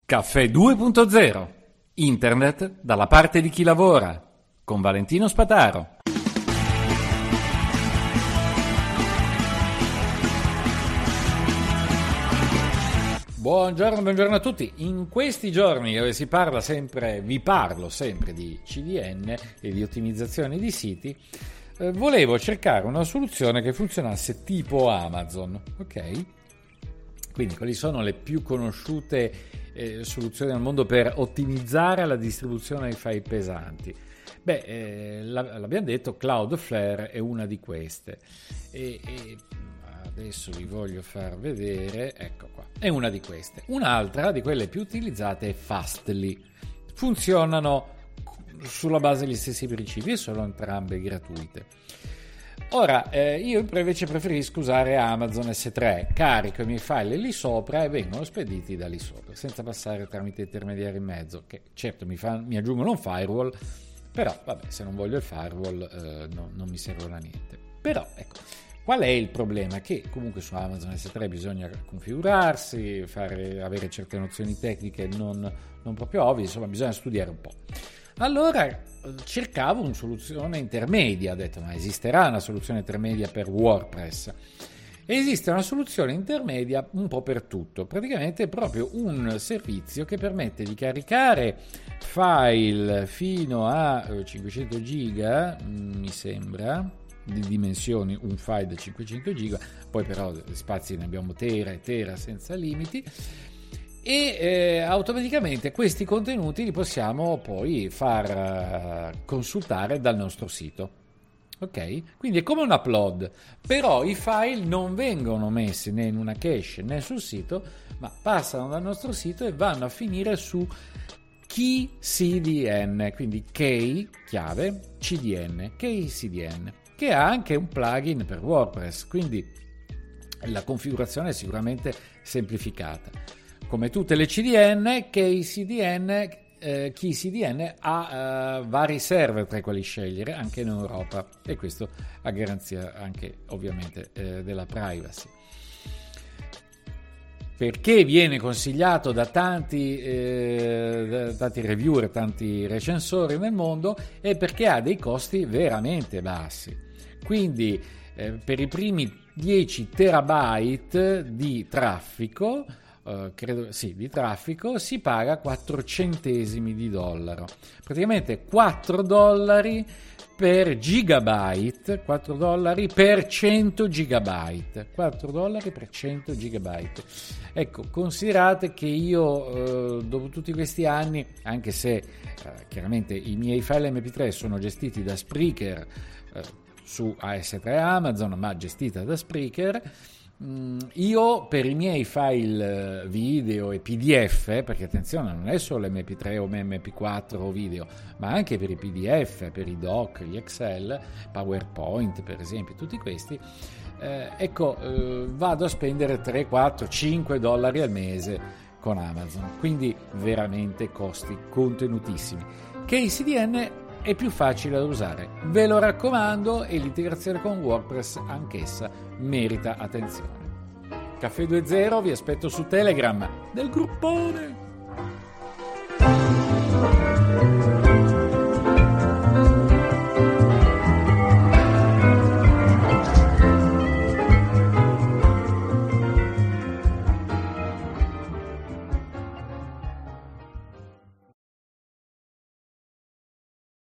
Caffè 2.0. Internet dalla parte di chi lavora. Con Valentino Spataro. Buongiorno a tutti. In questi giorni dove vi parlo sempre di CDN e di ottimizzazione di siti, volevo cercare una soluzione che funzionasse tipo Amazon, ok? Quindi quali sono le più conosciute soluzioni al mondo per ottimizzare la distribuzione dei file pesanti? L'abbiamo detto, Cloudflare è una di queste e adesso vi voglio far vedere, ecco qua, è una di queste. Un'altra di quelle più utilizzate è Fastly. Funzionano sulla base degli stessi principi e sono entrambe gratuite. Ora, io invece preferisco usare Amazon S3, carico i miei file lì sopra e vengono spediti da lì sopra, senza passare tramite intermediari in mezzo, che certo mi aggiungono un firewall, però vabbè, se non voglio il firewall non mi servono a niente. Però, ecco, qual è il problema? Che comunque su Amazon S3 bisogna configurarsi, avere certe nozioni tecniche non proprio ovvie, insomma bisogna studiare un po'. Allora cercavo una soluzione intermedia, ho detto ma esisterà una soluzione intermedia per WordPress? Esiste una soluzione intermedia un po' per tutto, praticamente è proprio un servizio che permette di caricare file fino a 500 giga, mi sembra, di dimensioni, un file da 500 giga, poi però spazi ne abbiamo tera senza limiti, e automaticamente questi contenuti li possiamo poi far consultare dal nostro sito, ok? Quindi è come un upload, però i file non vengono messi né in una cache né sul sito, ma passano dal nostro sito e vanno a finire su KeyCDN, quindi Key chiave CDN, KeyCDN, che ha anche un plugin per WordPress, quindi la configurazione è sicuramente semplificata. Come tutte le CDN, KeyCDN ha vari server tra i quali scegliere, anche in Europa, e questo a garanzia anche ovviamente della privacy. Perché viene consigliato da tanti reviewer, tanti recensori nel mondo, è perché ha dei costi veramente bassi. Quindi per i primi 10 terabyte di traffico, di traffico, si paga 4 centesimi di dollaro, praticamente $4 per gigabyte, $4 per 100 gigabyte, $4 per 100 gigabyte. Ecco, considerate che io dopo tutti questi anni, anche se chiaramente i miei file MP3 sono gestiti da Spreaker su AS3 Amazon, ma gestita da Spreaker, io per i miei file video e PDF, perché attenzione, non è solo MP3 o MP4 o video, ma anche per i PDF, per i doc, gli Excel, PowerPoint per esempio, tutti questi, vado a spendere 3, 4, $5 al mese con Amazon, quindi veramente costi contenutissimi. KCDN è più facile da usare, ve lo raccomando, e l'integrazione con WordPress anch'essa merita attenzione. Caffè 2.0 vi aspetto su Telegram del gruppone.